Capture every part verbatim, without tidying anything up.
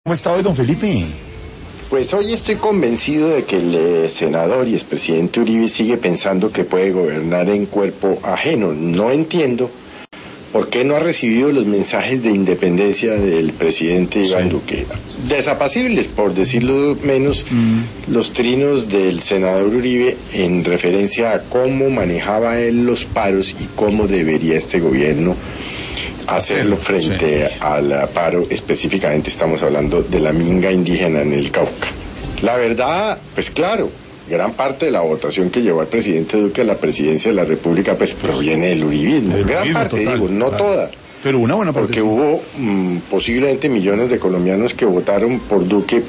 ¿Cómo está hoy, don Felipe? Pues hoy estoy convencido de que el eh, senador y expresidente Uribe sigue pensando que puede gobernar en cuerpo ajeno. No entiendo por qué no ha recibido los mensajes de independencia del presidente Iván sí. Duque. Desapacibles, por decirlo menos, mm. los trinos del senador Uribe en referencia a cómo manejaba él los paros y cómo debería este gobierno hacerlo frente sí. al paro. Específicamente estamos hablando de la minga indígena en el Cauca. La verdad, pues claro, gran parte de la votación que llevó al presidente Duque a la presidencia de la República pues proviene del uribismo. Del gran uribismo, parte, total, digo, no claro. toda. Pero una buena parte. Porque sí. hubo mmm, posiblemente millones de colombianos que votaron por Duque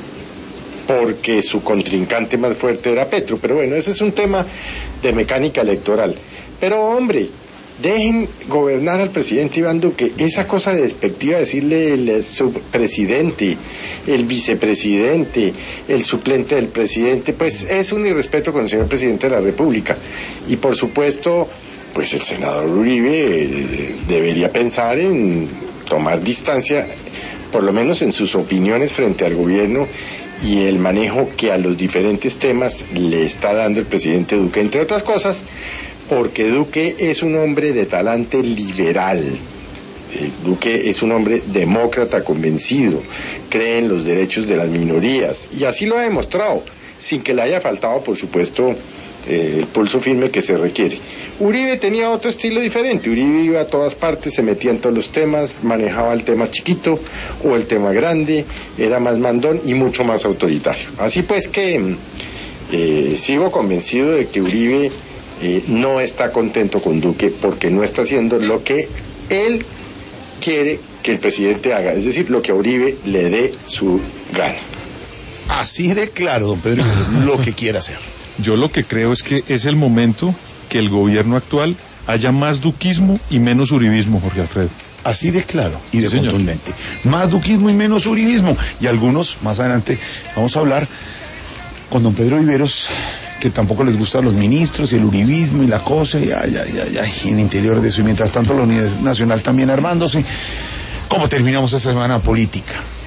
porque su contrincante más fuerte era Petro. Pero bueno, ese es un tema de mecánica electoral. Pero hombre, dejen gobernar al presidente Iván Duque. Esa cosa despectiva de decirle el subpresidente, el vicepresidente, el suplente del presidente, pues es un irrespeto con el señor presidente de la República. Y por supuesto, pues el senador Uribe eh, debería pensar en tomar distancia, por lo menos en sus opiniones frente al gobierno y el manejo que a los diferentes temas le está dando el presidente Duque, entre otras cosas, porque Duque es un hombre de talante liberal. Eh, Duque es un hombre demócrata convencido, cree en los derechos de las minorías, y así lo ha demostrado, sin que le haya faltado, por supuesto, eh, el pulso firme que se requiere. Uribe tenía otro estilo diferente. Uribe iba a todas partes, se metía en todos los temas, manejaba el tema chiquito o el tema grande, era más mandón y mucho más autoritario. Así pues que eh, sigo convencido de que Uribe Eh, no está contento con Duque porque no está haciendo lo que él quiere que el presidente haga, es decir, lo que a Uribe le dé su gana. Así de claro, don Pedro, lo que quiera hacer. Yo lo que creo es que es el momento que el gobierno actual haya más duquismo y menos uribismo, Jorge Alfredo. Así de claro y de sí, contundente. Más duquismo y menos uribismo. Y algunos, más adelante, vamos a hablar con don Pedro Viveros, que tampoco les gustan los ministros y el uribismo y la cosa, y ay, ay, ay, ay, en el interior de eso. Y mientras tanto la Unidad Nacional también armándose. ¿Cómo terminamos esta semana política?